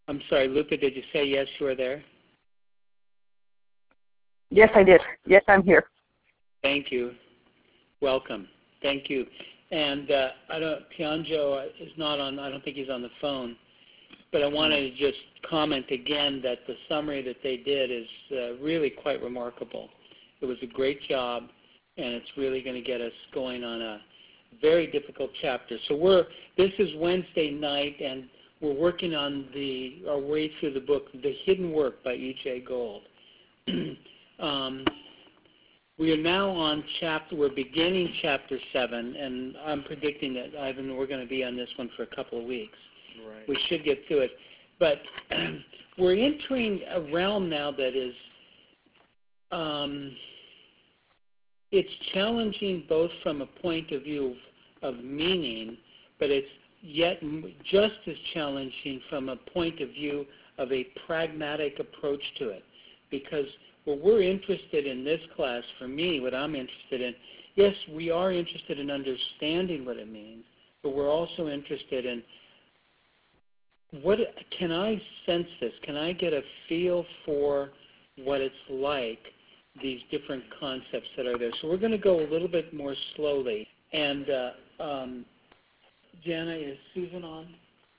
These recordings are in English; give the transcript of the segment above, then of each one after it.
I'm sorry, Luca, did you say yes, you are there? Yes, I did. Yes, I'm here. Thank you. Welcome. Thank you. And Pianjo is not on, I don't think he's on the phone, but I wanted to just comment again that the summary that they did is really quite remarkable. It was a great job, and it's really going to get us going on a very difficult chapter. So this is Wednesday night, and we're working on our way through the book, The Hidden Work by E.J. Gold. We are now on we're beginning chapter 7, and I'm predicting that, Ivan, we're going to be on this one for a couple of weeks. Right. We should get through it. But we're entering a realm now that is, it's challenging both from a point of view of meaning, but it's yet just as challenging from a point of view of a pragmatic approach to it. Because what we're interested in this class, for me, what I'm interested in, yes, we are interested in understanding what it means, but we're also interested in can I sense this? Can I get a feel for what it's like, these different concepts that are there? So we're going to go a little bit more slowly. And Jana, is Susan on?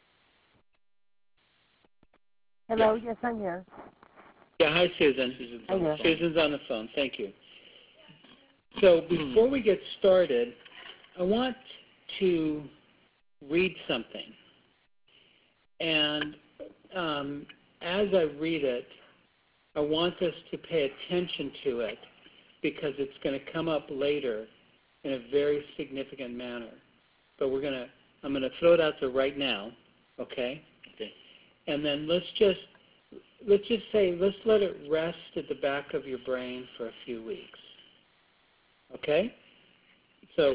Hello, yes, I'm here. Yeah, hi, Susan. Susan's on the phone. Thank you. So before we get started, I want to read something. And as I read it, I want us to pay attention to it because it's going to come up later in a very significant manner. But I'm going to throw it out there right now, okay? Okay. And then let's just say, let's let it rest at the back of your brain for a few weeks. Okay? So,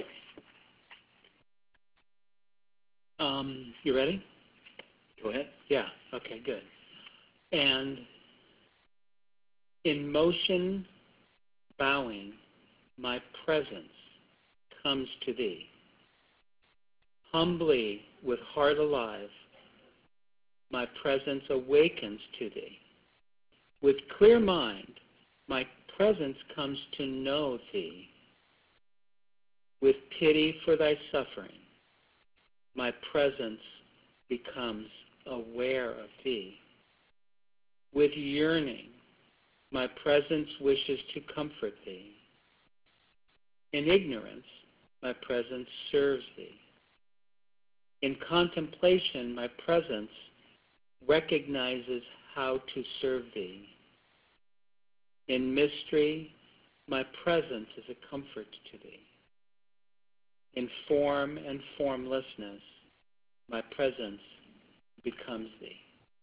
you ready? Go ahead. Yeah, okay, good. And in motion, bowing, my presence comes to thee. Humbly, with heart alive, my presence awakens to thee. With clear mind, my presence comes to know thee. With pity for thy suffering, my presence becomes aware of thee. With yearning, my presence wishes to comfort thee. In ignorance, my presence serves thee. In contemplation, my presence recognizes how to serve thee. In mystery, my presence is a comfort to thee. In form and formlessness, my presence becomes thee.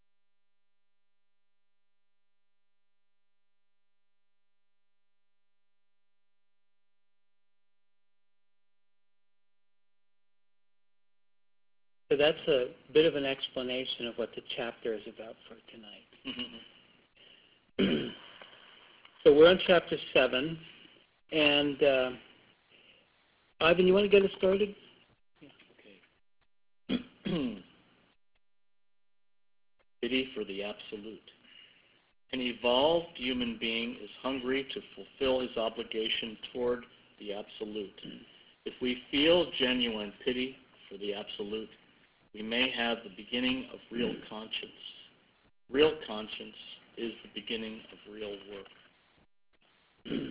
So that's a bit of an explanation of what the chapter is about for tonight. Mm-hmm. So we're on chapter 7, and Ivan, you want to get us started? Yeah. Okay. Pity for the absolute. An evolved human being is hungry to fulfill his obligation toward the absolute. If we feel genuine pity for the absolute, we may have the beginning of real conscience. Real conscience is the beginning of real work.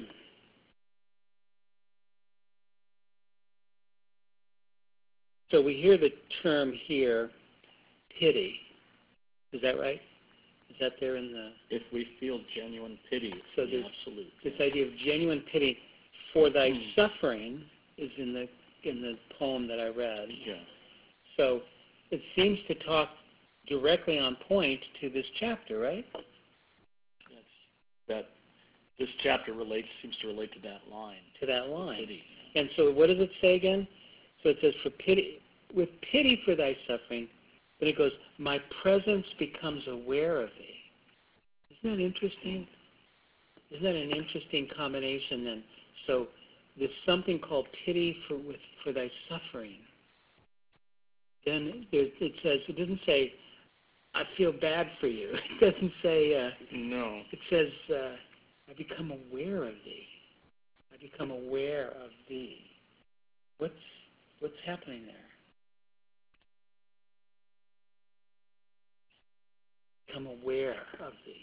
So we hear the term here, pity. Is that right? Is that there in the... If we feel genuine pity for the absolute. This idea of genuine pity for thy suffering is in the poem that I read. Yeah. So it seems to talk directly on point to this chapter, right? Yes. This chapter seems to relate to that line. To that line. Pity. And so what does it say again? So it says, with pity for thy suffering, then it goes, my presence becomes aware of thee. Isn't that interesting? Isn't that an interesting combination then? So there's something called pity for thy suffering. Then it says, it doesn't say I feel bad for you. It doesn't say, No. it says, I become aware of thee. I become aware of thee. What's happening there? Become aware of thee.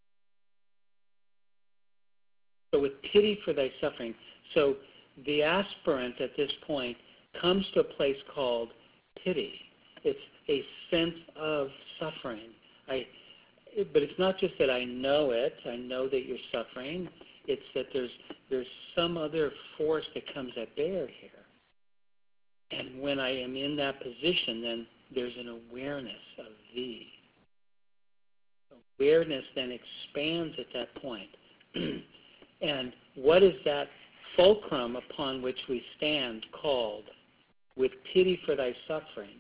So with pity for thy suffering, so the aspirant at this point comes to a place called pity. It's a sense of suffering. But it's not just that I know it. I know that you're suffering. It's that there's some other force that comes at bear here. And when I am in that position, then there's an awareness of thee. Awareness then expands at that point. And what is that fulcrum upon which we stand called? With pity for thy suffering,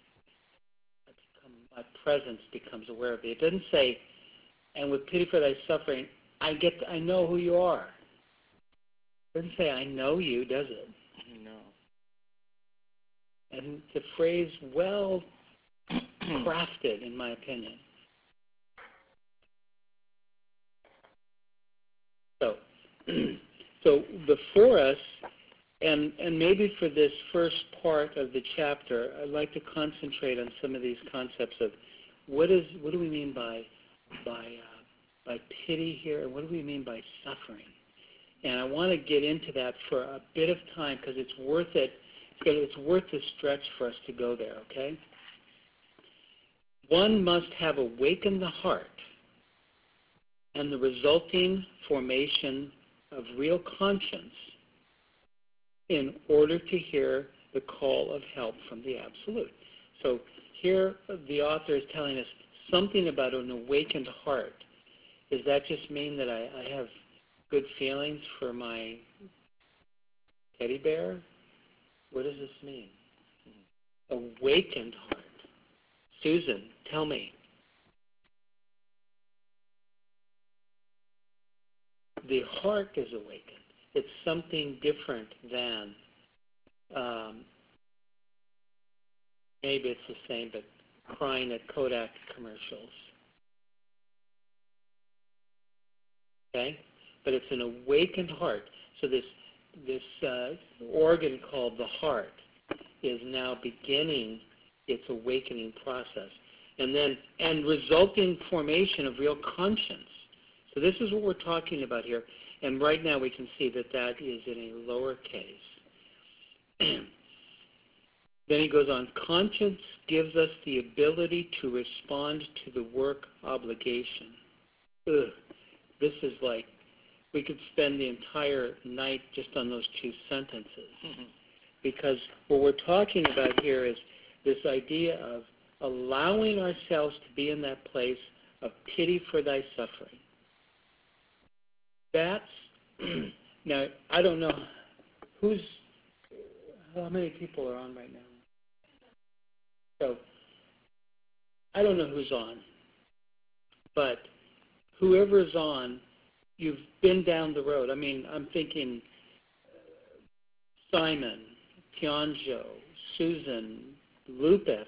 my presence becomes aware of thee. It doesn't say, and with pity for thy suffering, I know who you are. It doesn't say, I know you, does it? No. And the phrase, well crafted, in my opinion. So before us, and maybe for this first part of the chapter, I'd like to concentrate on some of these concepts of what do we mean by pity here, and what do we mean by suffering? And I want to get into that for a bit of time because it's worth it. It's worth the stretch for us to go there. Okay. One must have awakened the heart and the resulting formation of real conscience in order to hear the call of help from the Absolute. So here the author is telling us something about an awakened heart. Does that just mean that I have good feelings for my teddy bear? What does this mean? Awakened heart. Susan, tell me. The heart is awakened. It's something different than, maybe it's the same, but crying at Kodak commercials. Okay? But it's an awakened heart. So this organ called the heart is now beginning its awakening process. And resulting formation of real conscience. So this is what we're talking about here. And right now we can see that that is in a lower case. Then he goes on, conscience gives us the ability to respond to the work obligation. This is like, we could spend the entire night just on those two sentences. Mm-hmm. Because what we're talking about here is this idea of allowing ourselves to be in that place of pity for thy suffering. That's, now, I don't know how many people are on right now? So, I don't know who's on, but whoever's on, you've been down the road. I mean, I'm thinking Simon, Tianzhou, Susan, Lupeth,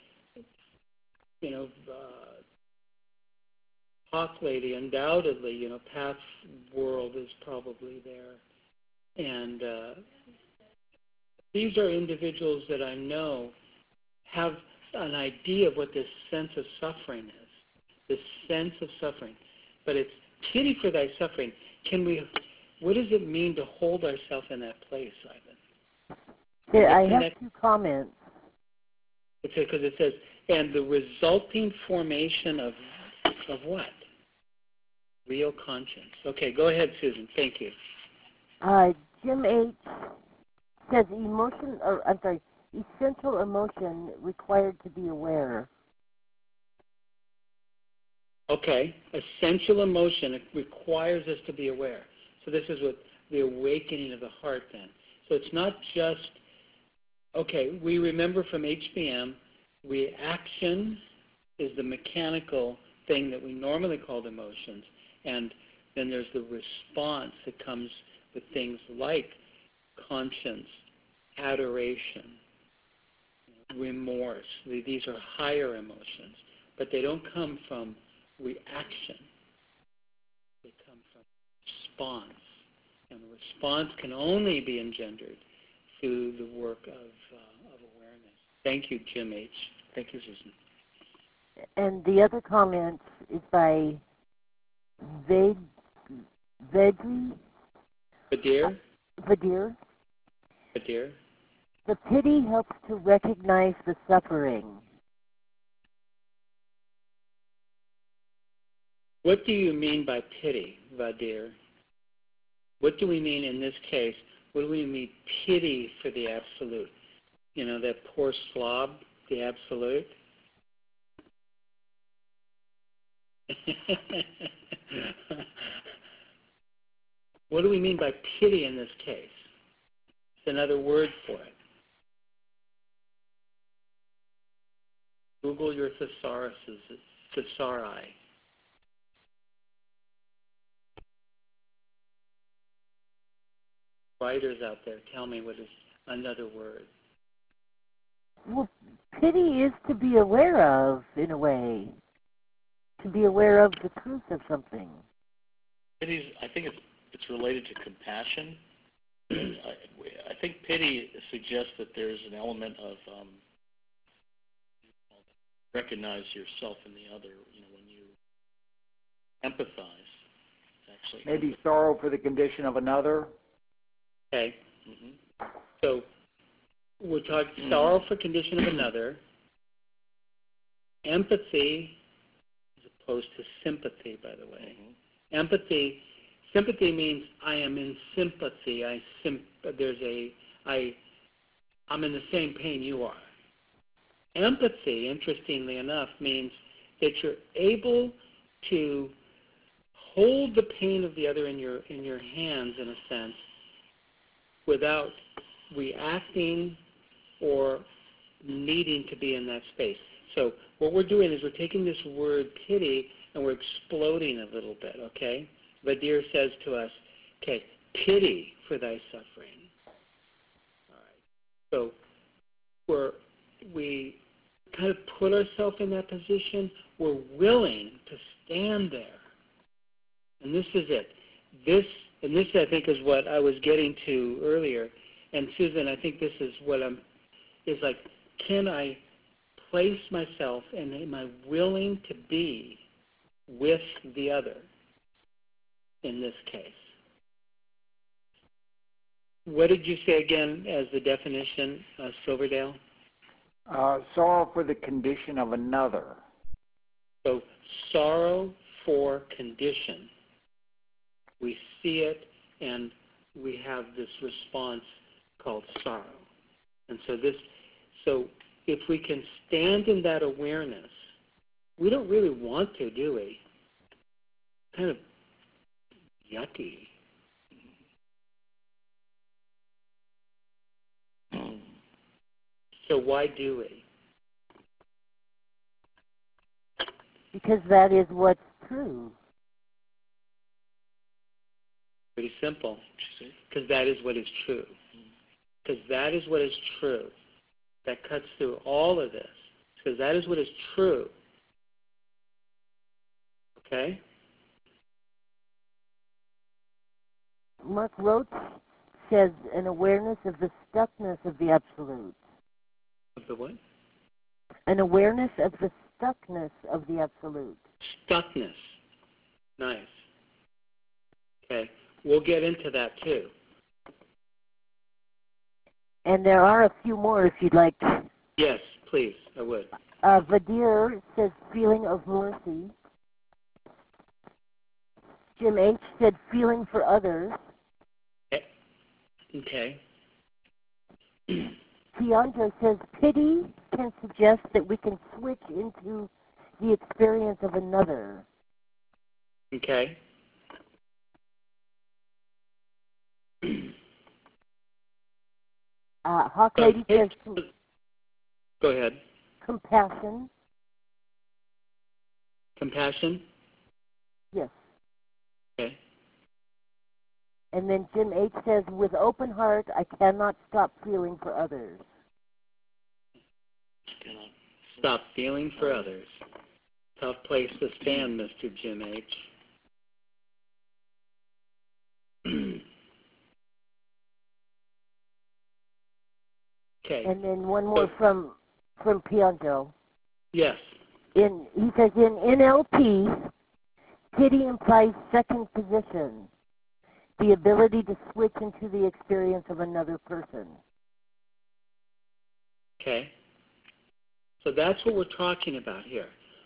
Hawk Lady, undoubtedly, Path World is probably there. And these are individuals that I know have an idea of what this sense of suffering is, this sense of suffering. But it's pity for thy suffering. What does it mean to hold ourselves in that place, Ivan? Yeah, I have two comments. Because it says, and the resulting formation of what? Real conscience. Okay, go ahead, Susan. Thank you. Jim H. says essential emotion required to be aware. Okay, essential emotion, it requires us to be aware. So this is what the awakening of the heart then. So it's not just, okay, we remember from HBM, reaction is the mechanical thing that we normally call emotions, and then there's the response that comes with things like conscience, adoration, remorse. These are higher emotions. but they don't come from reaction. They come from response. And the response can only be engendered through the work of awareness. Thank you, Jim H. Thank you, Susan. And the other comment is by Vadir. Vadir? Vadir. Vadir? The pity helps to recognize the suffering. What do you mean by pity, Vadir? What do we mean in this case? What do we mean pity for the Absolute? You know, that poor slob, the Absolute? What do we mean by pity in this case? It's another word for it. Google your thesauri. Writers out there, tell me what is another word. Well, pity is to be aware of, in a way. To be aware of the truth of something. Pity, I think it's related to compassion. I think pity suggests that there's an element of recognize yourself in the other. You know, when you empathize, actually. Maybe sorrow for the condition of another. Okay. So we're talking sorrow for condition of another, empathy as opposed to sympathy, by the way. Sympathy means I am in sympathy. I'm in the same pain you are. Empathy, interestingly enough, means that you're able to hold the pain of the other in your hands, in a sense, without reacting or needing to be in that space. So what we're doing is we're taking this word pity and we're exploding a little bit, okay? Vadir says to us, okay, pity for thy suffering. All right. So we kind of put ourselves in that position. We're willing to stand there. And this is it. This, I think, is what I was getting to earlier. And Susan, I think this is what is like, can I place myself and am I willing to be with the other in this case? What did you say again as the definition, Silverdale? Sorrow for the condition of another. So sorrow for condition. We see it and we have this response called sorrow. And so if we can stand in that awareness, we don't really want to, do we? Kind of yucky. So why do we? Because that is what's true. Pretty simple. Because that is what is true. Because that is what is true. That cuts through all of this. Because that is what is true. Okay? Mark Roach says an awareness of the stuckness of the Absolute. Of the what? An awareness of the stuckness of the Absolute. Stuckness. Nice. Okay. We'll get into that too. And there are a few more if you'd like. Yes, please. I would. Vadir says feeling of mercy. Jim H. said feeling for others. Okay. Tiandra says pity can suggest that we can switch into the experience of another. Okay. Hawk Lady says go ahead. compassion. Compassion? Yes. Okay. And then Jim H. says, with open heart, I cannot stop feeling for others. Cannot stop feeling for others. Tough place to stand, Mr. Jim H. Okay. And then one more from Pianjo. Yes. He says in NLP, pity implies second position, the ability to switch into the experience of another person. Okay. So that's what we're talking about here.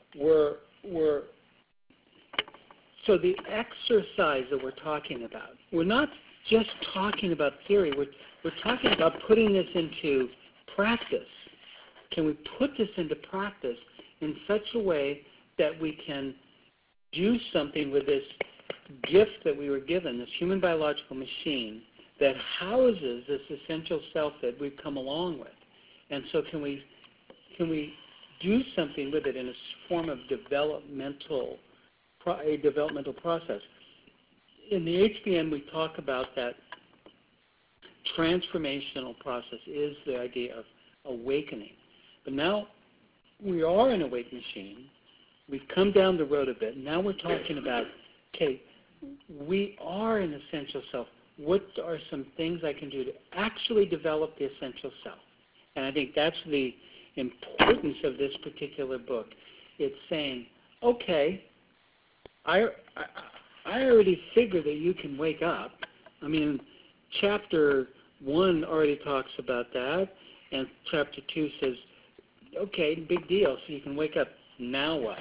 So the exercise that we're talking about, we're not just talking about theory, we're talking about putting this into practice. Can we put this into practice in such a way that we can do something with this gift that we were given, this human biological machine that houses this essential self that we've come along with? And so can we do something with it in a form of developmental process? In the HBM, we talk about that transformational process is the idea of awakening. But now we are an awake machine. We've come down the road a bit. Now we're talking about, okay, we are an essential self. What are some things I can do to actually develop the essential self? And I think that's the importance of this particular book. It's saying, okay, I already figured that you can wake up. I mean, chapter 1 already talks about that, and chapter 2 says, okay, big deal, so you can wake up. Now what?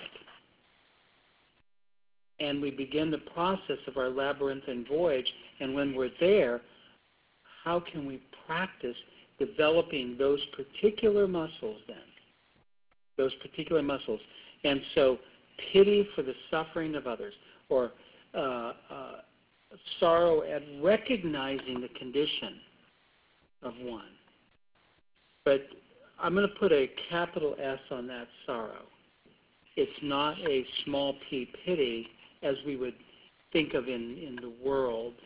And we begin the process of our labyrinthine voyage, and when we're there, how can we practice developing those particular muscles then? Those particular muscles. And so pity for the suffering of others, or sorrow at recognizing the condition of one. But I'm going to put a capital S on that sorrow. It's not a small p pity as we would think of in the world.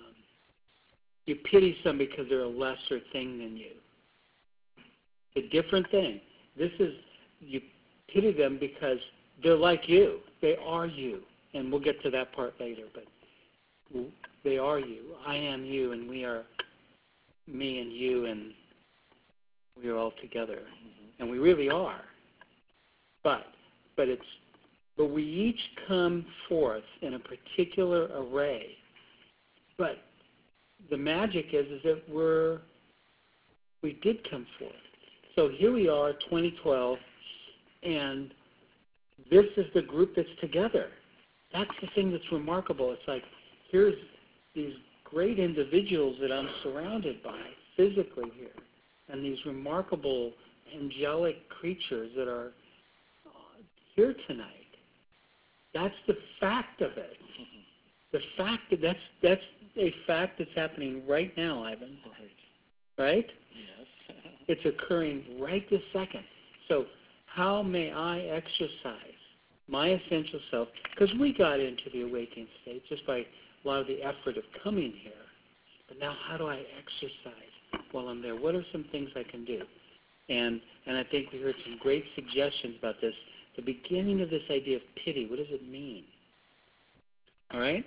You pity somebody because they're a lesser thing than you. It's a different thing. This is, you pity them because they're like you. They are you. And we'll get to that part later, but they are you. I am you, and we are me and you, and we are all together. And we really are. But we each come forth in a particular array. But the magic is that we did come forth. So here we are, 2012, and this is the group that's together. That's the thing that's remarkable. It's like, here's these great individuals that I'm surrounded by physically here, and these remarkable angelic creatures that are here tonight. That's the fact of it. The fact that's a fact that's happening right now, Ivan. Right? Yes. It's occurring right this second. So how may I exercise my essential self? Because we got into the awakening state just by a lot of the effort of coming here. But now how do I exercise while I'm there? What are some things I can do? And I think we heard some great suggestions about this. The beginning of this idea of pity, what does it mean? All right?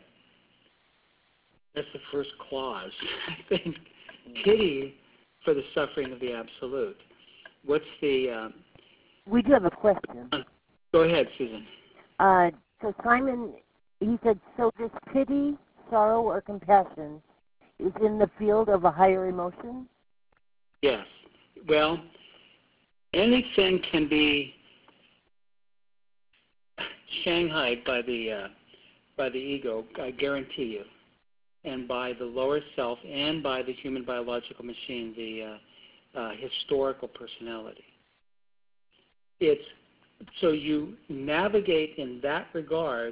That's the first clause. I think pity for the suffering of the Absolute. What's the... we do have a question. Go ahead, Susan. So Simon, he said, so this pity, sorrow, or compassion is in the field of a higher emotion? Yes. Well, anything can be shanghaied by the ego, I guarantee you, and by the lower self, and by the human biological machine, the historical personality. So you navigate in that regard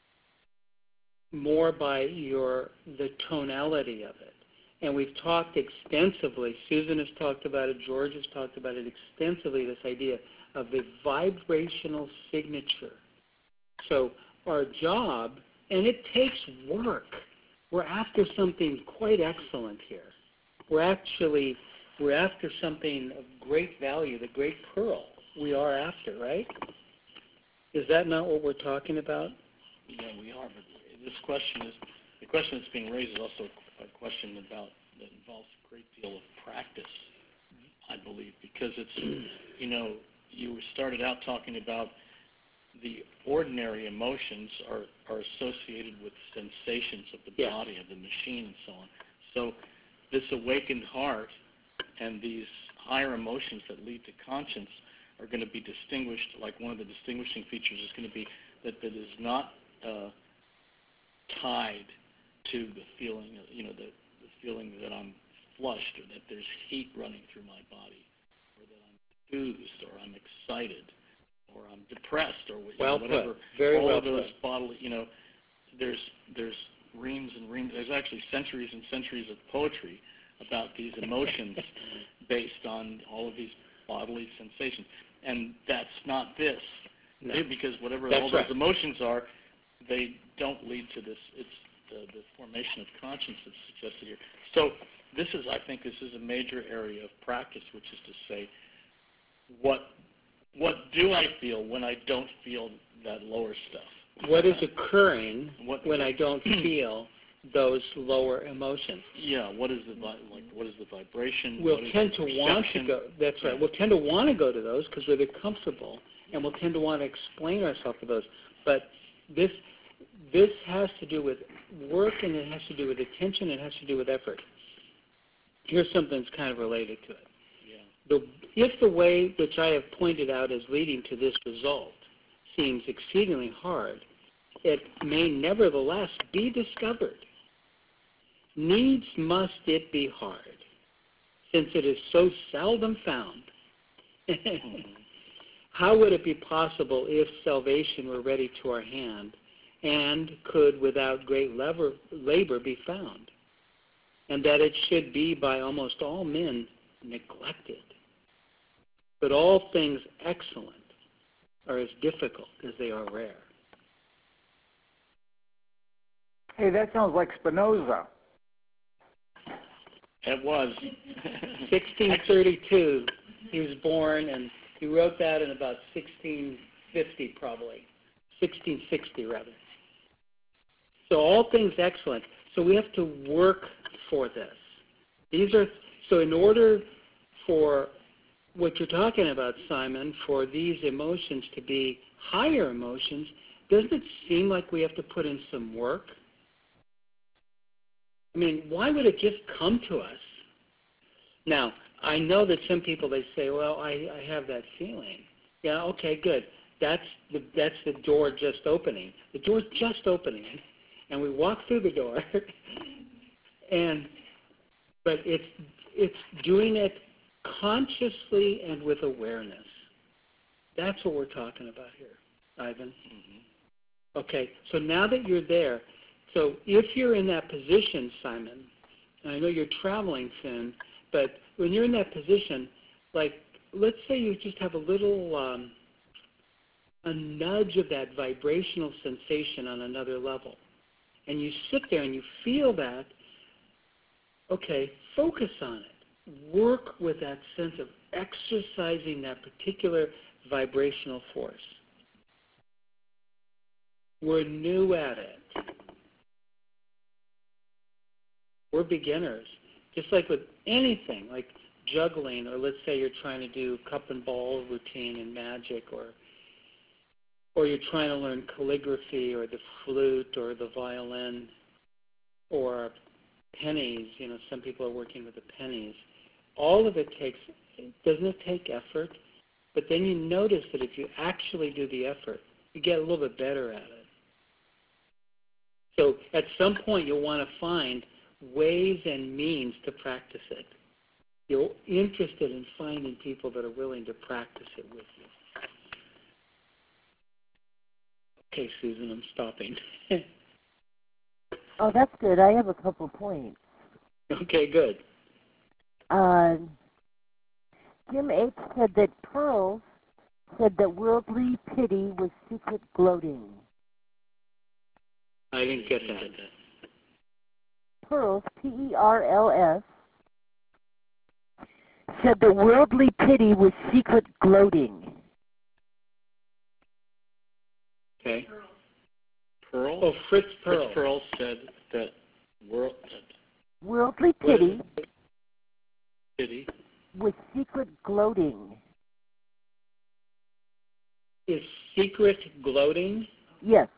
more by the tonality of it. And we've talked extensively, Susan has talked about it, George has talked about it extensively, this idea of the vibrational signature. So our job, and it takes work, we're after something quite excellent here. We're after something of great value, the great pearl we are after, right? Is that not what we're talking about? Yeah, we are, but the question that's being raised is also a question that involves a great deal of practice, I believe, because it's, you started out talking about the ordinary emotions are associated with sensations of the body, of the machine, and so on. So this awakened heart and these higher emotions that lead to conscience are going to be distinguished, like one of the distinguishing features is going to be that it is not tied to the feeling, the feeling that I'm flushed, or that there's heat running through my body, or that I'm enthused, or I'm excited, or I'm depressed, or whatever. Very all well of those put. bodily, there's reams and reams. There's actually centuries and centuries of poetry about these emotions based on all of these bodily sensations, and that's not this. No. Because whatever That's all those right. emotions are, they don't lead to this. It's the formation of conscience that's suggested here. So I think this is a major area of practice, which is to say, what do I feel when I don't feel that lower stuff? What is occurring when I don't feel those lower emotions? Yeah, what is the vibration? We'll what is tend the to want to perception? go. That's right. We'll tend to want to go to those because they're comfortable, and we'll tend to want to explain ourselves to those. But this has to do with work, and it has to do with attention, and it has to do with effort. Here's something that's kind of related to it. Yeah. If the way which I have pointed out as leading to this result seems exceedingly hard, it may nevertheless be discovered. Needs must it be hard, since it is so seldom found. How would it be possible if salvation were ready to our hand and could without great labor be found, and that it should be by almost all men neglected? But all things excellent are as difficult as they are rare. Hey, that sounds like Spinoza. It was. 1632, he was born, and he wrote that in about 1650 probably. 1660 rather. So all things excellent. So we have to work for this. So in order for what you're talking about, Simon, for these emotions to be higher emotions, doesn't it seem like we have to put in some work? I mean, why would it just come to us? Now, I know that some people, they say, well, I have that feeling. Yeah, okay, good. That's the door just opening. The door's just opening, and we walk through the door, but it's doing it consciously and with awareness. That's what we're talking about here, Ivan. Mm-hmm. Okay, so now that you're there, so if you're in that position, Simon, and I know you're traveling soon, but when you're in that position, like let's say you just have a little, a nudge of that vibrational sensation on another level, and you sit there and you feel that, okay, focus on it. Work with that sense of exercising that particular vibrational force. We're new at it. We're beginners. Just like with anything, like juggling, or let's say you're trying to do cup and ball routine in magic, or you're trying to learn calligraphy, or the flute, or the violin, or pennies. Some people are working with the pennies. All of it doesn't it take effort? But then you notice that if you actually do the effort, you get a little bit better at it. So at some point you'll want to find ways and means to practice it. You're interested in finding people that are willing to practice it with you. Okay, Susan, I'm stopping. Oh, that's good. I have a couple points. Okay, good. Jim H. said that Pearl said that worldly pity was secret gloating. I didn't get that. Pearls, P-E-R-L-S, said that worldly pity was secret gloating. Okay. Pearl? Oh, Fritz Perls. Fritz Perls said that Worldly pity pity with secret gloating. Is secret gloating? Yes.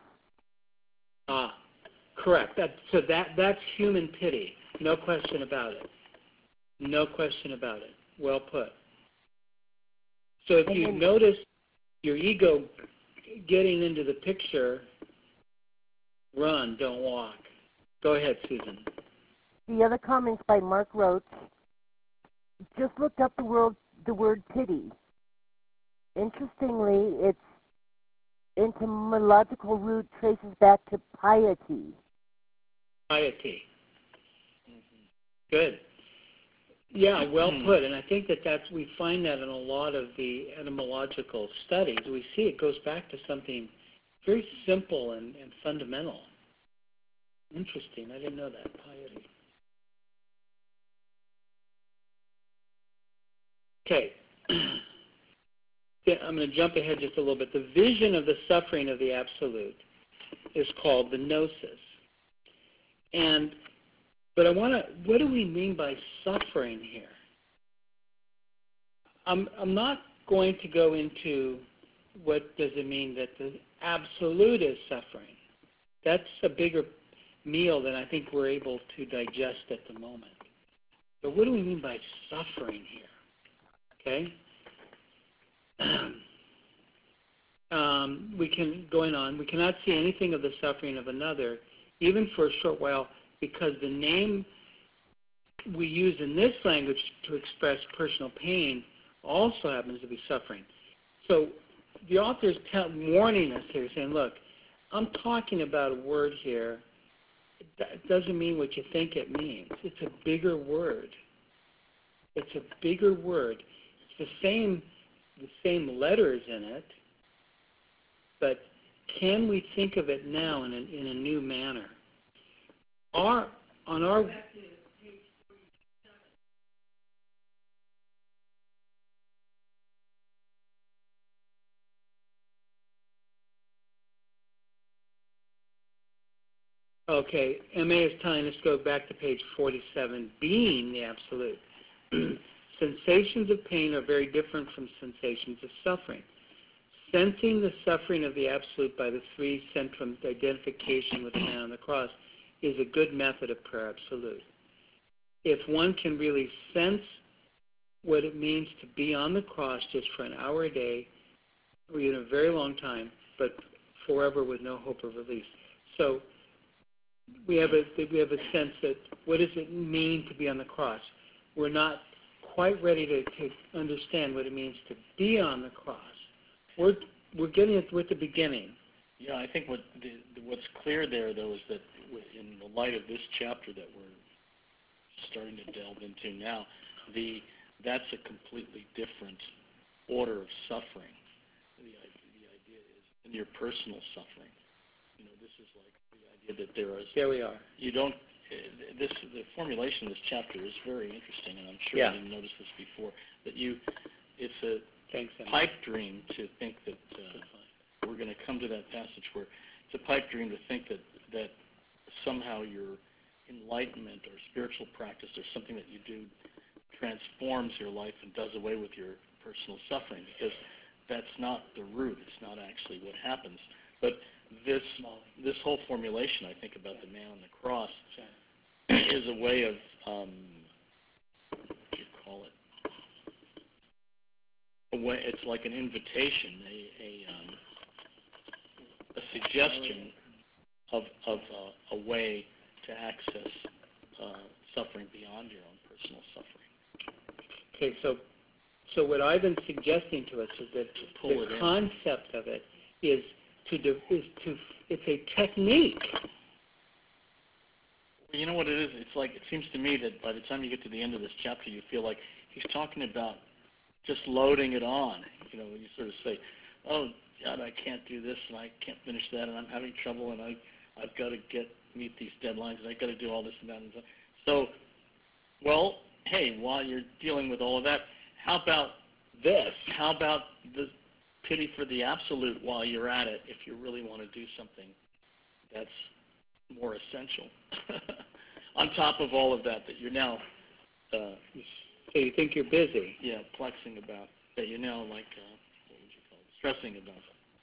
Correct. That's human pity. No question about it. No question about it. Well put. So if you notice your ego getting into the picture, run, don't walk. Go ahead, Susan. The other comments by Mark Roach. Just looked up the word pity. Interestingly, its etymological root traces back to piety. Piety. Good. Yeah, well put. And I think we find that in a lot of the etymological studies. We see it goes back to something very simple and fundamental. Interesting. I didn't know that. Piety. Okay. I'm going to jump ahead just a little bit. The vision of the suffering of the Absolute is called the gnosis. But what do we mean by suffering here? I'm not going to go into what does it mean that the Absolute is suffering. That's a bigger meal than I think we're able to digest at the moment. But what do we mean by suffering here? Okay? We cannot see anything of the suffering of another, even for a short while, because the name we use in this language to express personal pain also happens to be suffering. So the author is warning us here, saying, look, I'm talking about a word here. It doesn't mean what you think it means. It's a bigger word. It's a bigger word. It's the same letters in it, but can we think of it now in a new manner? Okay, MA is telling us to go back to page 47, being the Absolute. Sensations of pain are very different from sensations of suffering. Sensing the suffering of the Absolute by the three centrums, identification with the man on the cross, is a good method of prayer absolute. If one can really sense what it means to be on the cross just for an hour a day, or even a very long time, but forever with no hope of release. So we have a sense that what does it mean to be on the cross? We're not quite ready to understand what it means to be on the cross. We're getting it with the beginning. Yeah, I think what's clear there, though, is that in the light of this chapter that we're starting to delve into now, that's a completely different order of suffering. The idea is in your personal suffering. This is like the idea that There we are. You don't. The formulation of this chapter is very interesting, and I'm sure you didn't notice this before. That it's a pipe dream to think that we're going to come to that passage where it's a pipe dream to think that somehow your enlightenment or spiritual practice or something that you do transforms your life and does away with your personal suffering, because that's not the root. It's not actually what happens. But this whole formulation, I think, about the man on the cross is a way of, what do you call it? It's like an invitation, a suggestion of a way to access suffering beyond your own personal suffering. Okay, so what I've been suggesting to us is that the concept of it is it's a technique. You know what it is? It's like, it seems to me that by the time you get to the end of this chapter, you feel like he's talking about just loading it on. You sort of say, oh, God, I can't do this, and I can't finish that, and I'm having trouble, and I've got to meet these deadlines, and I've got to do all this and that. And so, well, hey, while you're dealing with all of that, how about this? How about the pity for the absolute while you're at it if you really want to do something that's more essential. On top of all of that you're now, so you think you're busy. yeah, plexing about, that you're now like, what would you call it, stressing about.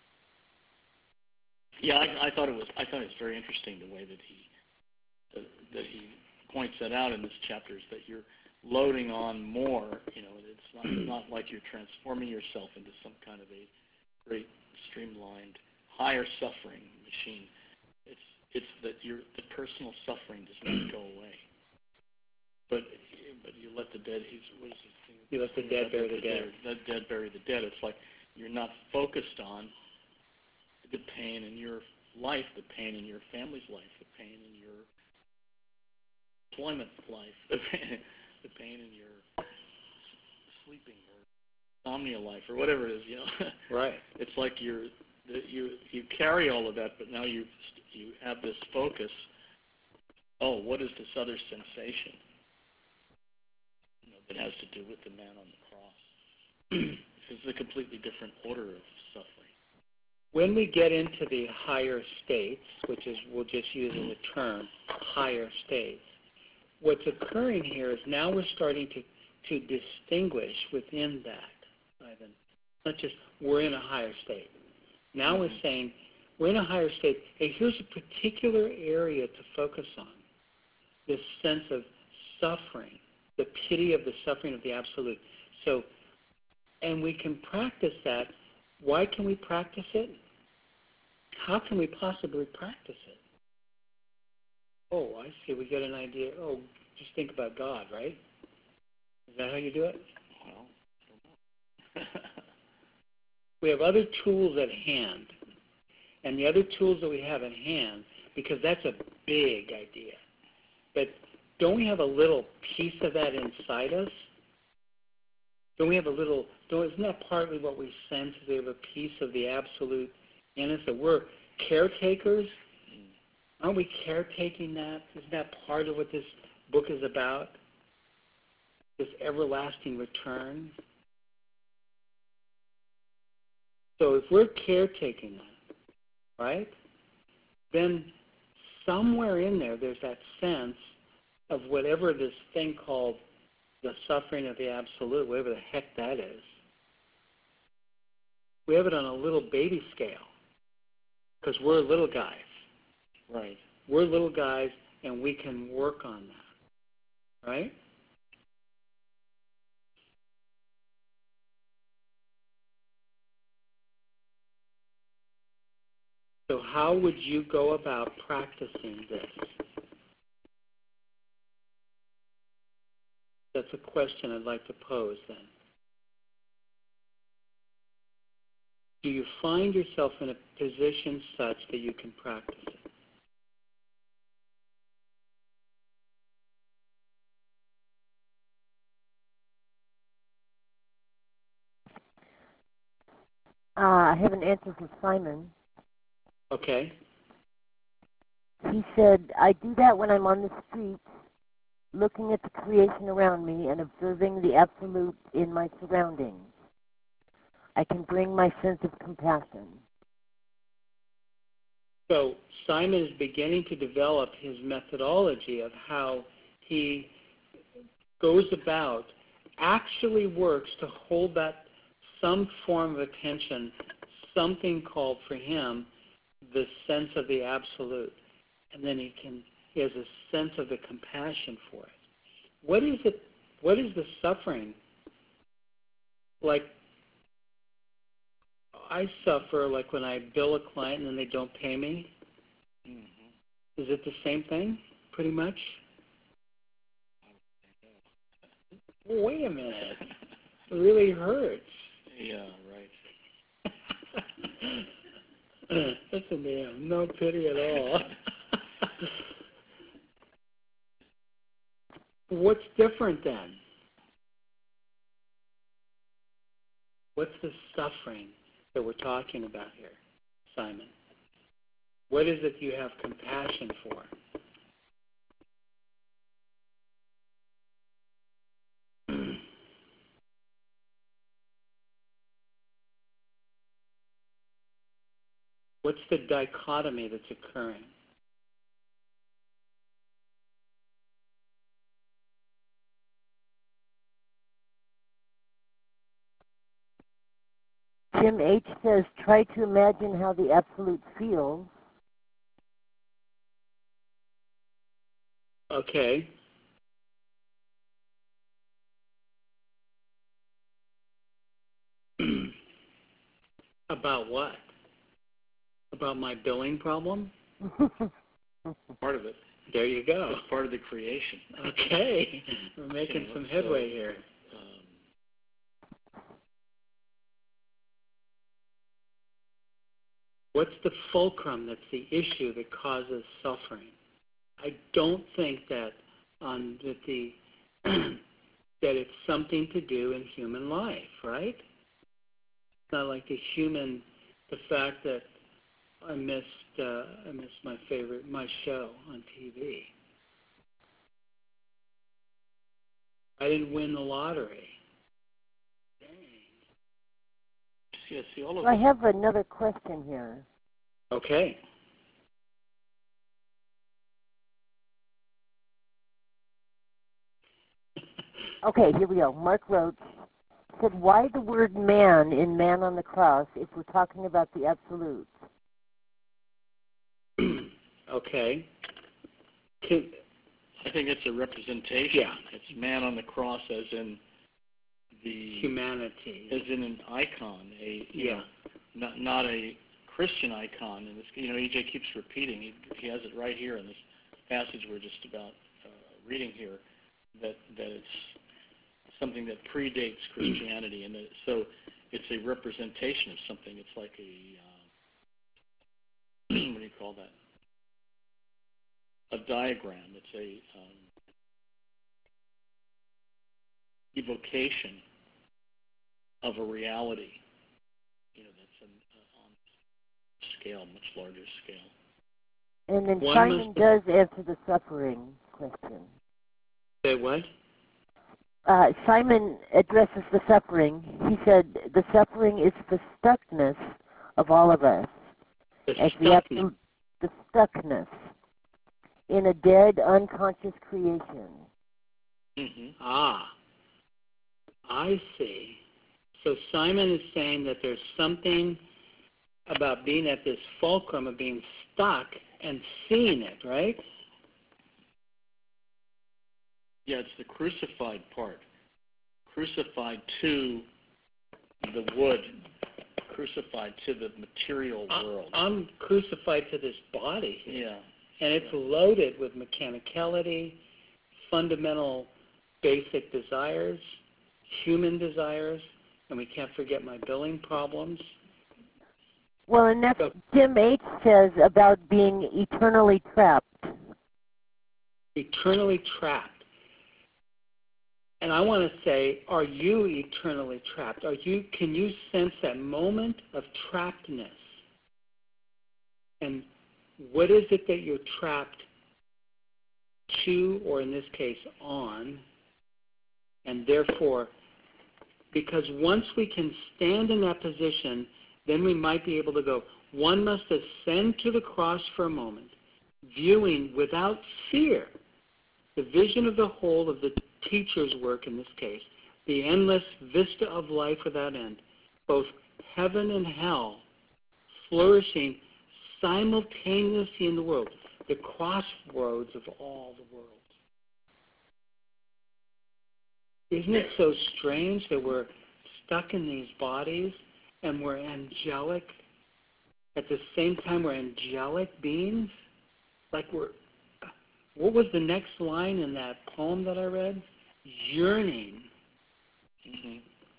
Yeah, I thought it was very interesting the way that he points that out in this chapter, is that you're loading on more. It's not like you're transforming yourself into some kind of a great streamlined higher suffering machine. It's that the personal suffering does not go away. But you let the dead. What is his thing? You let the dead bury the dead. Let the dead bury the dead. It's like you're not focused on the pain in your life, the pain in your family's life, the pain in your employment life, the pain in your sleeping or insomnia life or whatever it is. Right. It's like you carry all of that, but now you have this focus. Oh, what is this other sensation? That has to do with the man on the cross. It's a completely different order of suffering. When we get into the higher states, which is, we'll just use as a term, higher states, what's occurring here is now we're starting to distinguish within that, Ivan. Not just we're in a higher state. Now we're saying we're in a higher state. Hey, here's a particular area to focus on. This sense of suffering, the pity of the suffering of the absolute. So, and we can practice that. Why can we practice it? How can we possibly practice it? Oh, I see. We get an idea. Oh, just think about God, right? Is that how you do it? Well, I don't know. We have other tools at hand. And the other tools that we have at hand, because that's a big idea. But don't we have a little piece of that inside us? Don't we have a little, isn't that partly what we sense? We have a piece of the absolute in us, that we're caretakers? Aren't we caretaking that? Isn't that part of what this book is about? This everlasting return? So if we're caretaking that, right, then somewhere in there's that sense of whatever this thing called the suffering of the absolute, whatever the heck that is. We have it on a little baby scale because we're little guys. Right. We're little guys and we can work on that. Right? So how would you go about practicing this? That's a question I'd like to pose then. Do you find yourself in a position such that you can practice it? I have an answer for Simon. Okay. He said, I do that when I'm on the streets, looking at the creation around me and observing the absolute in my surroundings. I can bring my sense of compassion. So Simon is beginning to develop his methodology of how he goes about, actually works to hold that some form of attention, something called for him the sense of the absolute. And then he has a sense of the compassion for it. What is it? What is the suffering? Like, I suffer like when I bill a client and then they don't pay me. Mm-hmm. Is it the same thing, pretty much? Wait a minute. It really hurts. Yeah, right. That's a damn no pity at all. What's different then? What's the suffering that we're talking about here, Simon? What is it you have compassion for? What's the dichotomy that's occurring? Tim H. says, try to imagine how the Absolute feels. Okay. About what? About my billing problem? Part of it. There you go. It's part of the creation. Okay. We're making some headway here. What's the fulcrum that's the issue that causes suffering? I don't think that that it's something to do in human life, right? It's not like the fact that I missed my show on TV. I didn't win the lottery. Dang. See, all of I have another question here. Okay. Okay, here we go. Mark Roach said, why the word man in Man on the Cross if we're talking about the Absolute? Okay. I think it's a representation. Yeah. It's man on the cross as in the humanity. as in an icon, not a Christian icon. And this, EJ keeps repeating. He has it right here in this passage we're just about reading here, that it's something that predates Christianity, and so it's a representation of something. It's like a what do you call that? A diagram. It's a evocation of a reality, that's on scale, much larger scale. And then Simon does answer the suffering question. Say what? Simon addresses the suffering. He said the suffering is the stuckness of all of us. The stuckness in a dead, unconscious creation. Mm-hmm. Ah, I see. So Simon is saying that there's something about being at this fulcrum of being stuck and seeing it, right? Yeah, it's the crucified part. Crucified to the wood. Crucified to the material world. I'm crucified to this body. Yeah. And it's loaded with mechanicality, fundamental basic desires, human desires, and we can't forget my billing problems. Well, and that's Tim H. says about being eternally trapped. Eternally trapped. And I want to say, are you eternally trapped? Can you sense that moment of trappedness? And what is it that you're trapped to, or in this case, on? And therefore, because once we can stand in that position, then we might be able to go, one must ascend to the cross for a moment, viewing without fear the vision of the whole of the teacher's work in this case, the endless vista of life without end, both heaven and hell flourishing simultaneously in the world, the crossroads of all the worlds. Isn't it so strange that we're stuck in these bodies and we're angelic? At the same time, we're angelic beings? Like what was the next line in that poem that I read? Yearning. Mm-hmm.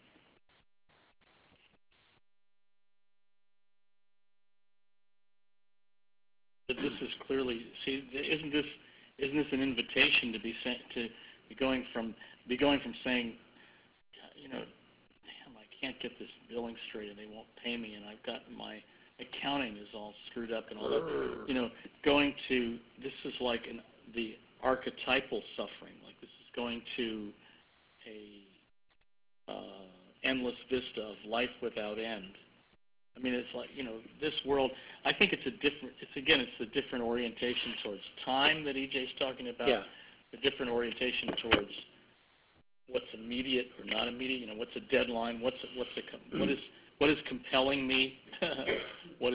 But this is clearly, isn't this an invitation to be going from saying, damn, I can't get this billing straight and they won't pay me, and I've got my accounting is all screwed up and all that. Going to, this is like the archetypal suffering, like this is going to a endless vista of life without end, I mean, it's like, this world, I think it's a different orientation towards time that EJ's talking about. Yeah. A different orientation towards what's immediate or not immediate. What's a deadline? What is compelling me? what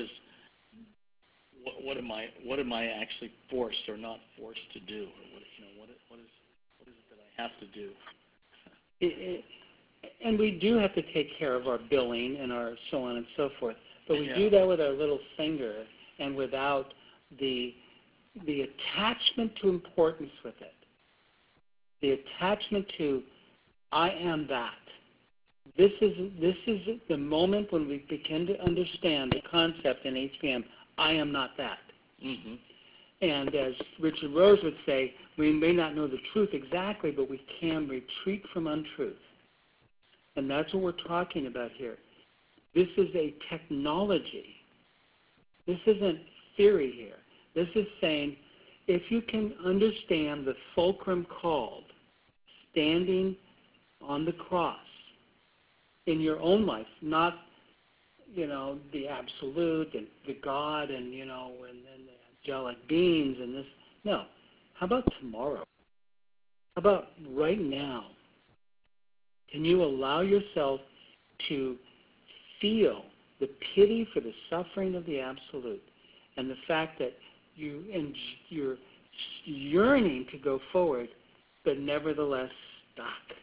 am I actually forced or not forced to do? Or what is it that I have to do? And we do have to take care of our billing and our so on and so forth. But we Yeah. do that with our little finger and without the attachment to importance with it. The attachment to, I am that. This is the moment when we begin to understand the concept in HPM, I am not that. Mm-hmm. And as Richard Rose would say, we may not know the truth exactly, but we can retreat from untruth. And that's what we're talking about here. This is a technology. This isn't theory here. This is saying, if you can understand the fulcrum called standing on the cross in your own life, not, the absolute and the God and, and the angelic beings and this. No. How about tomorrow? How about right now? Can you allow yourself to feel the pity for the suffering of the absolute and the fact that you're yearning to go forward, but nevertheless stuck?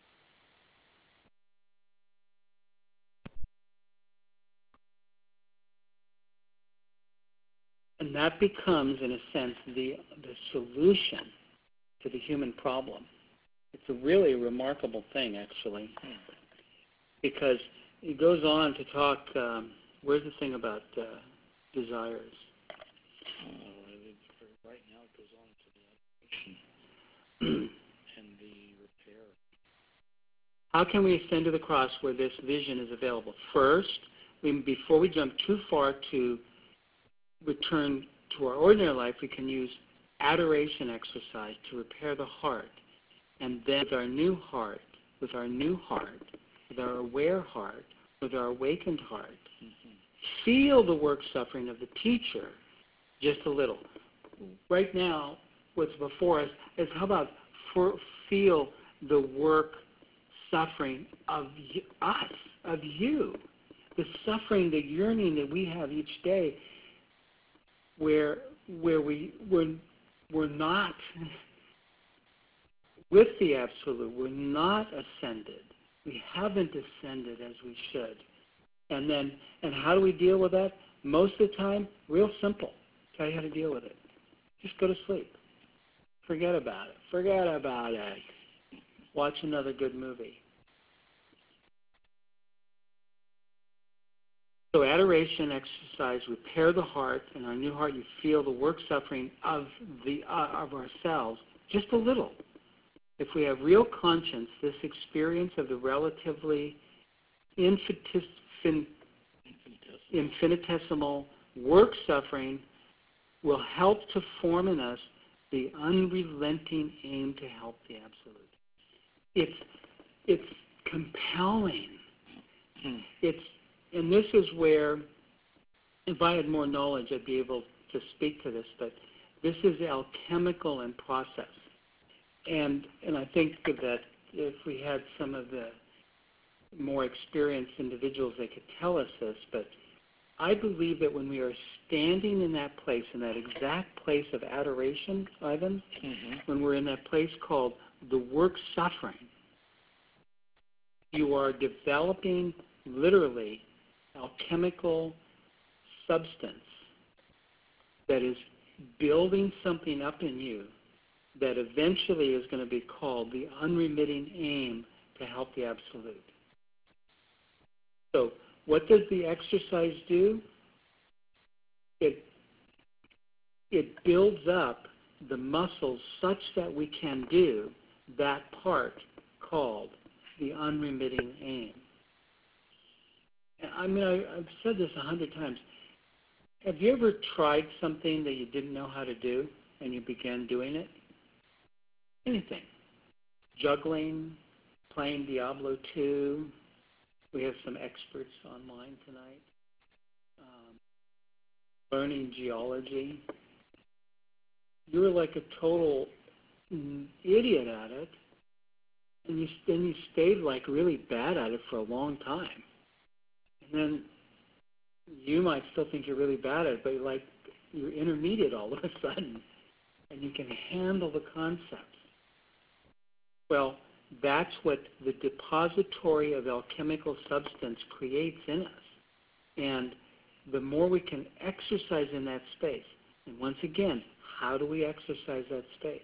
And that becomes, in a sense, the solution to the human problem. It's a really remarkable thing, actually, because it goes on to talk, where's the thing about desires? Right now it goes on to the adoration and the repair. How can we ascend to the cross where this vision is available? First, before we jump too far to return to our ordinary life, we can use adoration exercise to repair the heart. And then with our new heart, with our aware heart, with our awakened heart, feel the work suffering of the teacher just a little. Right now, what's before us is how about feel the work suffering of us, of you, the suffering, the yearning that we have each day, where we're not with the absolute, we're not ascended. We haven't ascended as we should. And how do we deal with that? Most of the time, real simple. Tell you how to deal with it. Just go to sleep. Forget about it. Forget about it. Watch another good movie. So adoration exercise, repair the heart. In our new heart, you feel the work suffering of ourselves just a little. If we have real conscience, this experience of the relatively infinitesimal work suffering will help to form in us the unrelenting aim to help the absolute. It's compelling. And this is where, if I had more knowledge, I'd be able to speak to this, but this is alchemical in process. And I think that if we had some of the more experienced individuals, they could tell us this, but I believe that when we are standing in that place, in that exact place of adoration, Ivan, when we're in that place called the work suffering, you are developing literally alchemical substance that is building something up in you that eventually is going to be called the unremitting aim to help the absolute. So what does the exercise do? It builds up the muscles such that we can do that part called the unremitting aim. I mean, I've said this 100 times. Have you ever tried something that you didn't know how to do and you began doing it? Anything. Juggling, playing Diablo 2. We have some experts online tonight. learning geology. You were like a total idiot at it, and you stayed like really bad at it for a long time. And then you might still think you're really bad at it, but you're intermediate all of a sudden, and you can handle the concepts. Well, that's what the depository of alchemical substance creates in us. And the more we can exercise in that space, and once again, how do we exercise that space?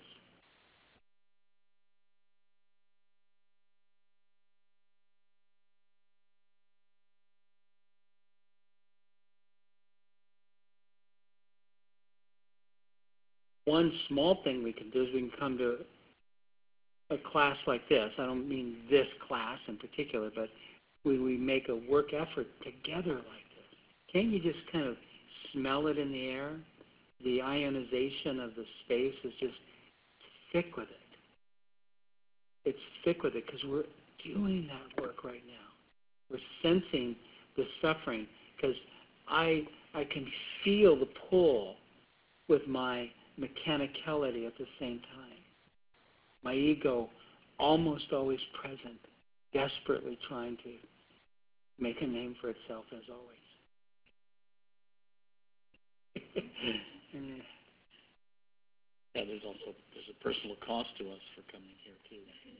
One small thing we can do is we can come to a class like this. I don't mean this class in particular, but we make a work effort together like this. Can't you just kind of smell it in the air? The ionization of the space is just thick with it. It's thick with it because we're doing that work right now. We're sensing the suffering because I can feel the pull with my mechanicality at the same time. My ego almost always present, desperately trying to make a name for itself as always. Yeah, there's a personal cost to us for coming here too.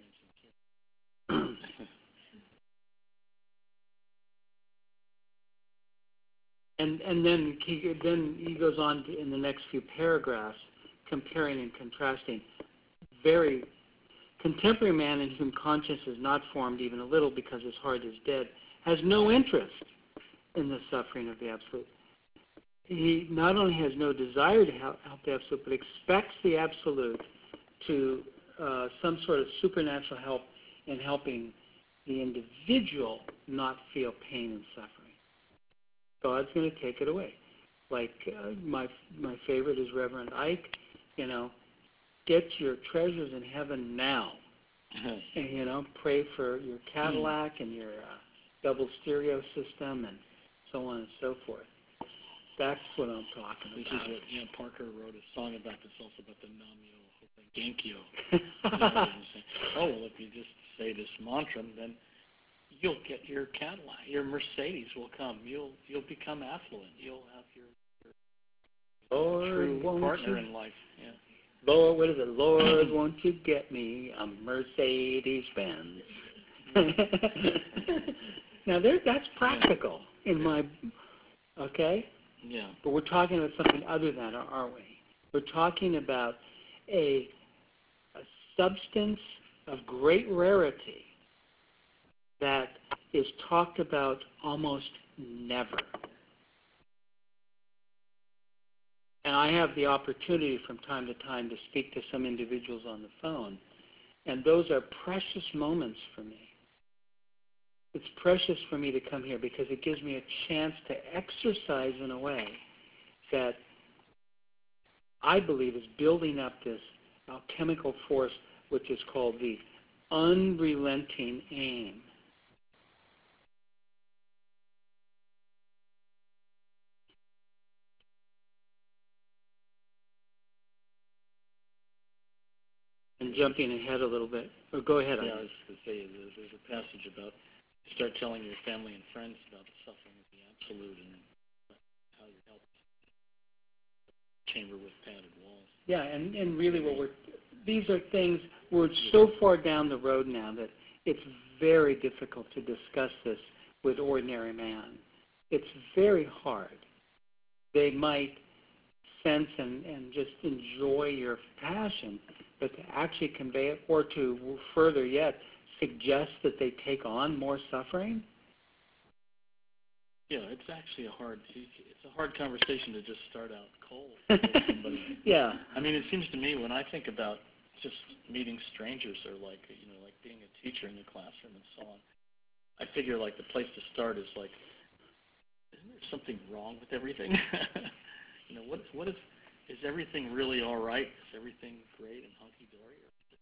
And then he goes on in the next few paragraphs, comparing and contrasting. Very contemporary man in whom conscience is not formed even a little because his heart is dead, has no interest in the suffering of the Absolute. He not only has no desire to help the Absolute, but expects the Absolute to some sort of supernatural help in helping the individual not feel pain and suffering. God's going to take it away. Like my favorite is Reverend Ike. Get your treasures in heaven now. And pray for your Cadillac and your double stereo system and so on and so forth. That's what I'm talking This about. is what Parker wrote a song about this also about the Nam-myoho Genkyo. Oh, well, if you just say this mantra, then you'll get your Cadillac, your Mercedes will come. You'll become affluent. You'll have your Lord, true partner in life. Yeah. Lord, what is it? Lord, won't you get me a Mercedes-Benz? Now, that's practical in my, okay? Yeah. But we're talking about something other than that, aren't we? We're talking about a substance of great rarity that is talked about almost never. And I have the opportunity from time to time to speak to some individuals on the phone, and those are precious moments for me. It's precious for me to come here because it gives me a chance to exercise in a way that I believe is building up this alchemical force, which is called the unrelenting aim. And jumping ahead a little bit, or go ahead. Yeah, I was going to say there's a passage about start telling your family and friends about the suffering of the Absolute and how you help chamber with padded walls. Yeah, and really these are things, we're so far down the road now that it's very difficult to discuss this with ordinary man. It's very hard. They might sense and just enjoy your passion, but to actually convey it, or to further yet, suggest that they take on more suffering? Yeah, it's actually a hard conversation to just start out cold with somebody. Yeah. I mean, it seems to me when I think about just meeting strangers or like being a teacher in the classroom and so on, I figure like the place to start is like, isn't there something wrong with everything? What is everything really all right? Is everything great and hunky-dory? Or is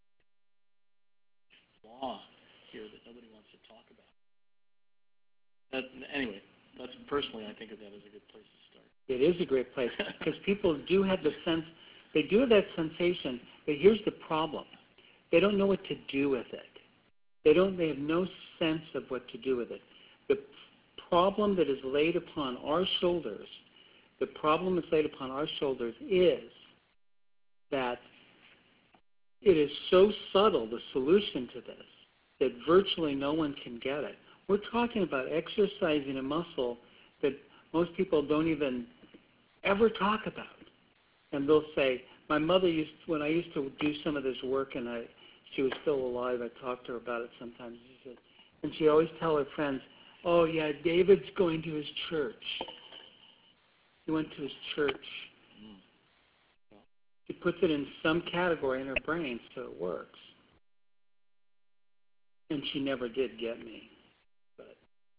there law here that nobody wants to talk about? Anyway, That's personally, I think of that as a good place to start. It is a great place because people do have the sense, they do have that sensation, but here's the problem. They don't know what to do with it. They have no sense of what to do with it. The problem that is laid upon our shoulders, is that it is so subtle, the solution to this, that virtually no one can get it. We're talking about exercising a muscle that most people don't even ever talk about. And they'll say, my mother when I used to do some of this work and she was still alive, I talked to her about it sometimes, and she always tell her friends, oh yeah, David's going to his church. He went to his church. She puts it in some category in her brain so it works. And she never did get me. But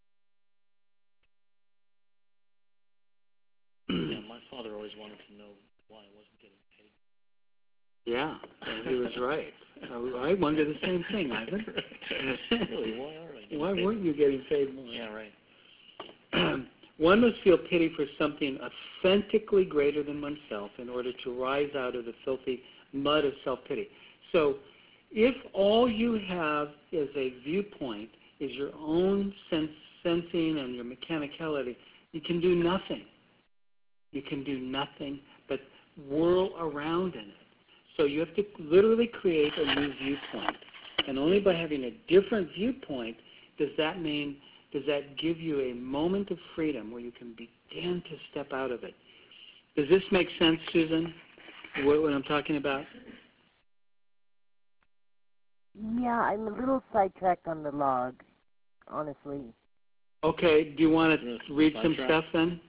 yeah, my father always wanted to know why I wasn't getting paid. Yeah, and he was right. I wonder the same thing, Ivan. Really, why are I getting Why paid? weren't you getting paid more? Yeah, right. One must feel pity for something authentically greater than oneself in order to rise out of the filthy mud of self-pity. So if all you have as a viewpoint is your own sensing and your mechanicality, you can do nothing. You can do nothing but whirl around in it. So you have to literally create a new viewpoint. And only by having a different viewpoint does that give you a moment of freedom where you can begin to step out of it. Does this make sense, Susan, what I'm talking about? Yeah, I'm a little sidetracked on the log, honestly. Okay, do you want to read some stuff then?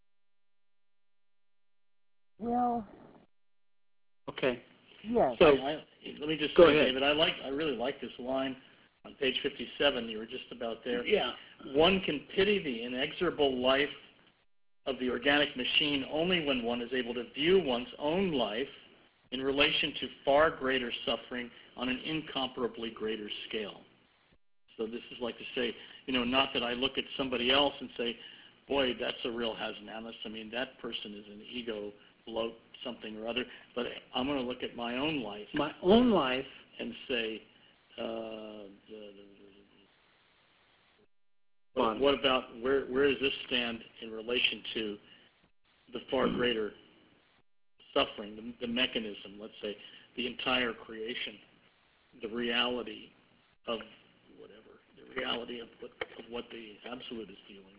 Well, okay. Yes. So let me just go say, ahead. David, I really like this line on page 57. You were just about there. Yeah. One can pity the inexorable life of the organic machine only when one is able to view one's own life in relation to far greater suffering on an incomparably greater scale. So this is like to say, not that I look at somebody else and say, boy, that's a real hasnamus. I mean, that person is an ego bloat, something or other. But I'm going to look at my own life. My own life. And say, what about, where does this stand in relation to the far greater suffering, the mechanism, let's say, the entire creation, the reality of whatever, the reality of what the Absolute is dealing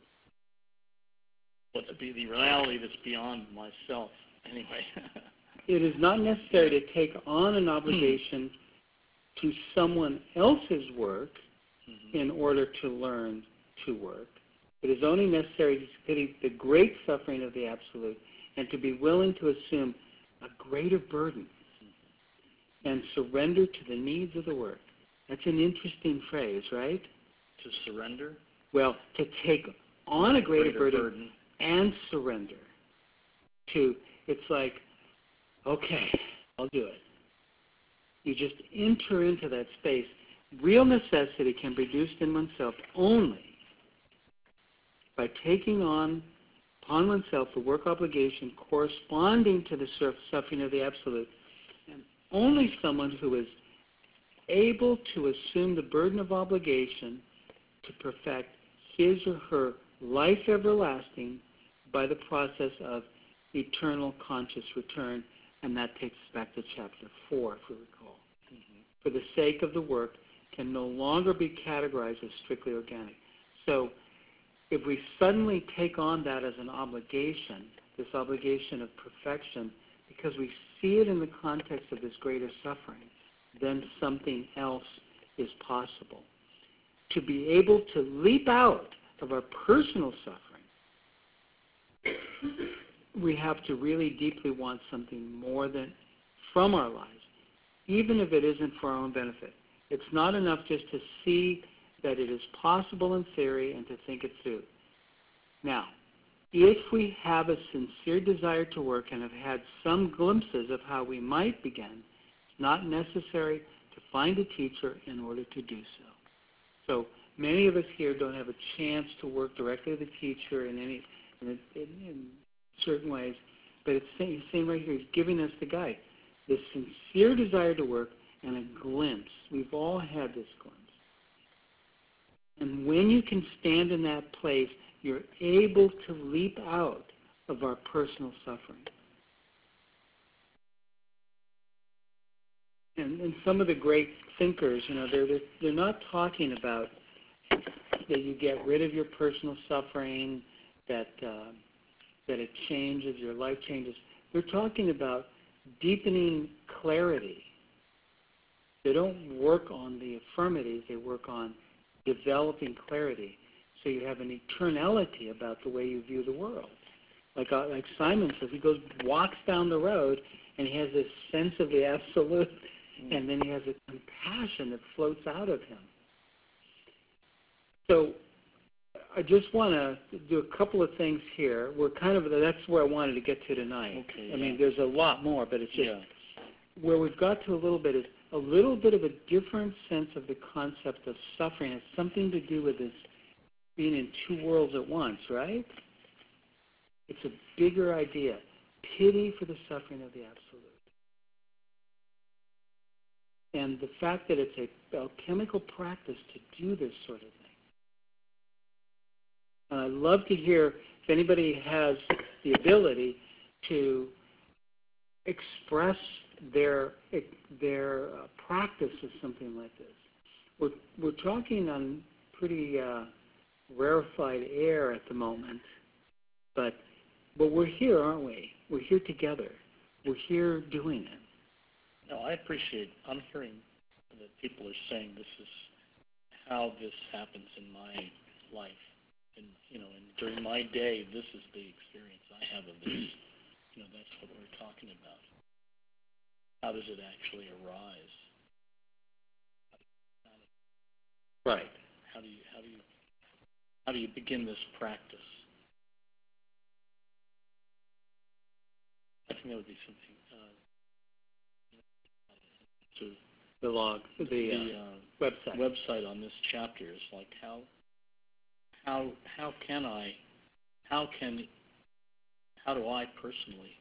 with. What the reality that's beyond myself, anyway. It is not necessary to take on an obligation to someone else's work in order to learn to work. It is only necessary to pity the great suffering of the Absolute and to be willing to assume a greater burden and surrender to the needs of the work. That's an interesting phrase, right? To surrender? Well, to take on a greater burden and surrender. It's like, okay, I'll do it. You just enter into that space. Real necessity can be reduced in oneself only by taking on upon oneself the work obligation corresponding to the suffering of the Absolute. And only someone who is able to assume the burden of obligation to perfect his or her life everlasting by the process of eternal conscious return. And that takes us back to chapter 4, if we recall. For the sake of the work can no longer be categorized as strictly organic. So if we suddenly take on that as an obligation, this obligation of perfection, because we see it in the context of this greater suffering, then something else is possible. To be able to leap out of our personal suffering, we have to really deeply want something more than from our lives, even if it isn't for our own benefit. It's not enough just to see that it is possible in theory and to think it through. Now, if we have a sincere desire to work and have had some glimpses of how we might begin, it's not necessary to find a teacher in order to do so. So many of us here don't have a chance to work directly with the teacher in certain ways, but it's saying right here, he's giving us the guide. The sincere desire to work and a glimpse. We've all had this glimpse. And when you can stand in that place, you're able to leap out of our personal suffering. And some of the great thinkers, they're not talking about that you get rid of your personal suffering, that it changes, your life changes. They're talking about deepening clarity. They don't work on the affirmatives, they work on developing clarity. So you have an eternality about the way you view the world. Like Simon says, he walks down the road, and he has this sense of the absolute, and then he has a compassion that floats out of him. So I just want to do a couple of things here. That's where I wanted to get to tonight. Okay, I mean, there's a lot more, but it's just where we've got to a little bit of a different sense of the concept of suffering. It's something to do with this being in two worlds at once, right? It's a bigger idea. Pity for the suffering of the absolute. And the fact that it's a alchemical practice to do this sort of thing. And I'd love to hear if anybody has the ability to express their practice of something like this. We're talking on pretty rarefied air at the moment, but we're here, aren't we? We're here together. We're here doing it. No, I'm hearing that people are saying this is how this happens in my life. And, and during my day, this is the experience I have of this. That's what we're talking about. How does it actually arise? Right. How do you begin this practice? I think that would be something to The log, the website. Website on this chapter is like how do I personally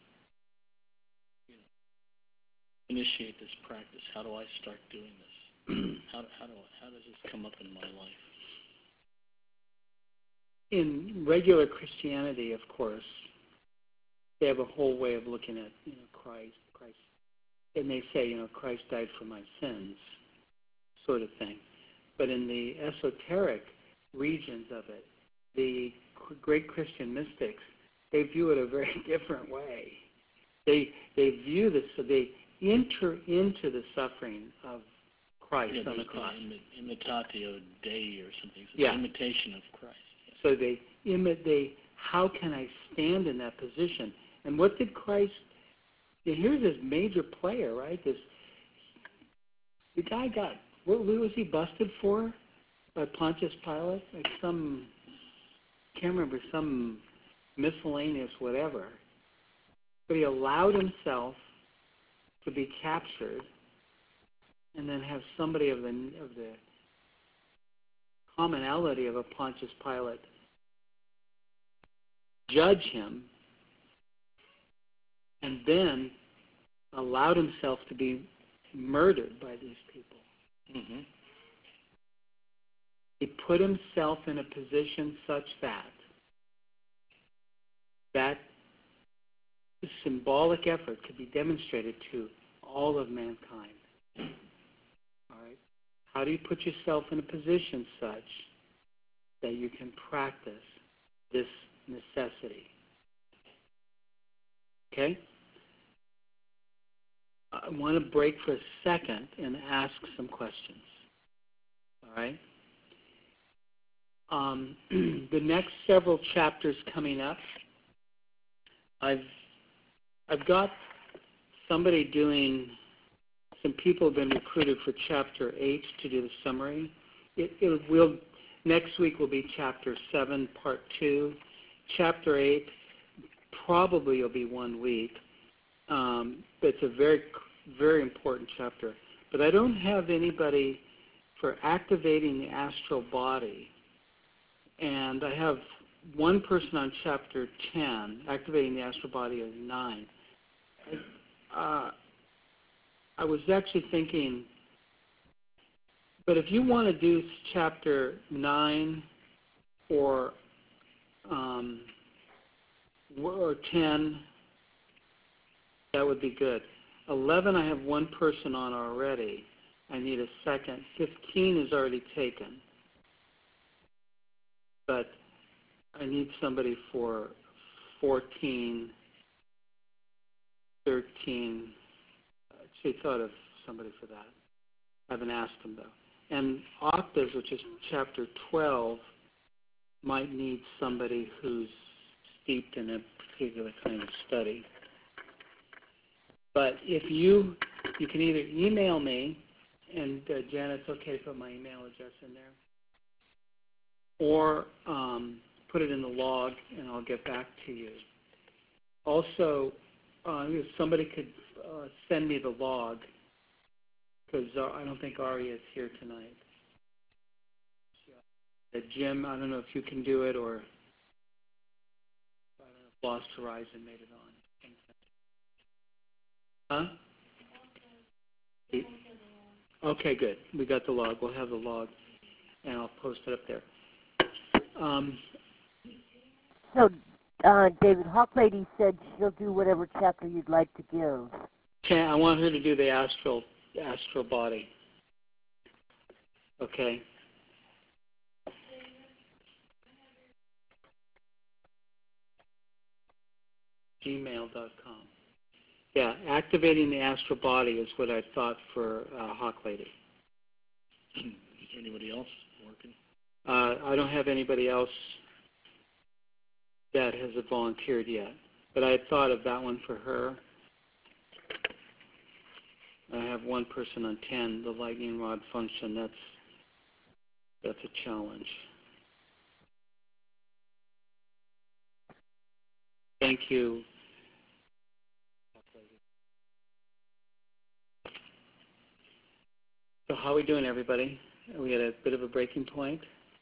initiate this practice? How do I start doing this? How does this come up in my life? In regular Christianity, of course, they have a whole way of looking at Christ, and they say Christ died for my sins, sort of thing. But in the esoteric regions of it, the great Christian mystics, they view it a very different way. They view this, so they enter into the suffering of Christ on the cross. Imitatio Dei or something. It's an imitation of Christ. Yeah. So they imitate, how can I stand in that position? And what did Christ, here's this major player, right? The guy what was he busted for by Pontius Pilate? Like can't remember, some miscellaneous whatever. But he allowed himself to be captured and then have somebody of the commonality of a Pontius Pilate judge him, and then allowed himself to be murdered by these people. Mm-hmm. He put himself in a position such that the symbolic effort could be demonstrated to all of mankind. All right? How do you put yourself in a position such that you can practice this necessity? Okay? I want to break for a second and ask some questions. All right? The next several chapters coming up, I've got somebody some people have been recruited for Chapter 8 to do the summary. Next week will be Chapter 7, Part 2. Chapter 8 probably will be 1 week. But it's a very, very important chapter. But I don't have anybody for activating the astral body. And I have one person on chapter 10, activating the astral body is 9. I was actually thinking, but if you want to do chapter 9 or 10, that would be good. 11, I have one person on already. I need a second. 15 is already taken. But I need somebody for 14, 13. I actually thought of somebody for that. I haven't asked them, though. And octaves, which is chapter 12, might need somebody who's steeped in a particular kind of study. But if you can either email me, and Janet, it's okay to put my email address in there, or put it in the log, and I'll get back to you. Also, if somebody could send me the log, because I don't think Ari is here tonight. Jim, I don't know if you can do it, or I don't know if Lost Horizon made it on. Huh? Okay, good. We got the log. We'll have the log, and I'll post it up there. So, David, Hawk Lady said she'll do whatever chapter you'd like to give. I want her to do the astral body. Okay. gmail.com. Yeah, activating the astral body is what I thought for Hawk Lady. Is there anybody else working? I don't have anybody else that has volunteered yet, but I had thought of that one for her. I have one person on 10, the lightning rod function. That's a challenge. Thank you. So how are we doing, everybody? Are we at a bit of a breaking point?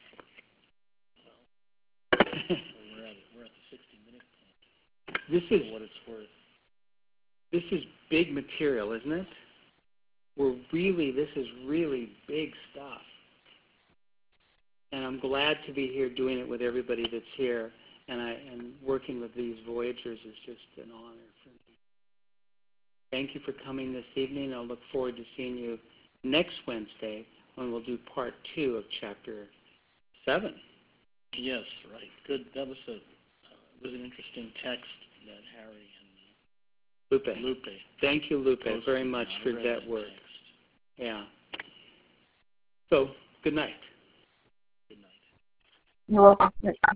We're at the 60-minute point. This is for what it's worth. This is big material, isn't it? This is really big stuff. And I'm glad to be here doing it with everybody that's here. And working with these Voyagers is just an honor for me. Thank you for coming this evening. I'll look forward to seeing you next Wednesday when we'll do part 2 of chapter 7. Yes, right. Good. That was an interesting text that Harry and Lupe. Thank you, Lupe, very much for that work. Yeah. So, good night. Good night. You're welcome.